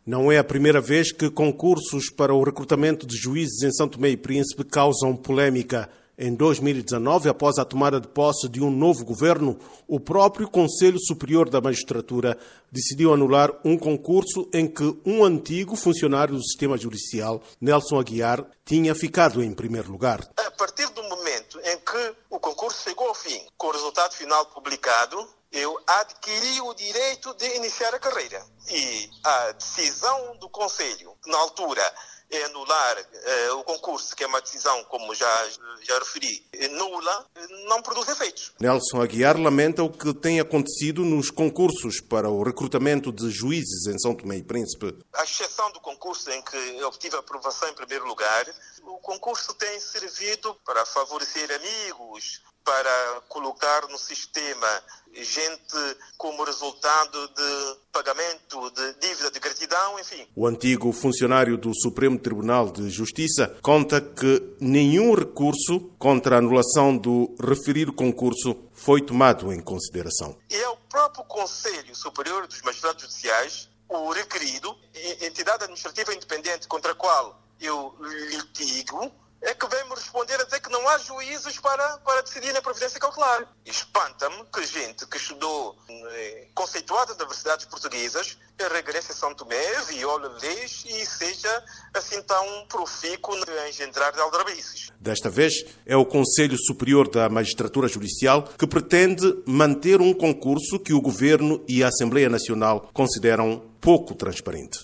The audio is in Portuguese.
Não é a primeira vez que concursos para o recrutamento de juízes em São Tomé e Príncipe causam polémica. Em 2019, após a tomada de posse de um novo governo, o próprio Conselho Superior da Magistratura decidiu anular um concurso em que um antigo funcionário do sistema judicial, Nelson Aguiar, tinha ficado em primeiro lugar. A partir do momento em que o concurso chegou ao fim, com o resultado final publicado, eu adquiri o direito de iniciar a carreira. E a decisão do Conselho, na altura, é anular o concurso, que é uma decisão, como já referi, nula, não produz efeitos. Nelson Aguiar lamenta o que tem acontecido nos concursos para o recrutamento de juízes em São Tomé e Príncipe. À exceção do concurso em que eu obtive a aprovação em primeiro lugar, o concurso tem servido para favorecer amigos, para colocar no sistema gente como resultado de pagamento de dívida de gratidão, enfim. O antigo funcionário do Supremo Tribunal de Justiça conta que nenhum recurso contra a anulação do referido concurso foi tomado em consideração. E é o próprio Conselho Superior dos Magistrados Judiciais, o requerido, entidade administrativa independente contra a qual eu litigo, é que vem-me responder a dizer que não há juízes para decidir na providência cautelar. Espanta-me que gente que estudou conceituadas universidades portuguesas regresse a São Tomé, viole leis e seja assim tão profícuo a engendrar aldrabices. Desta vez é o Conselho Superior da Magistratura Judicial que pretende manter um concurso que o Governo e a Assembleia Nacional consideram pouco transparente.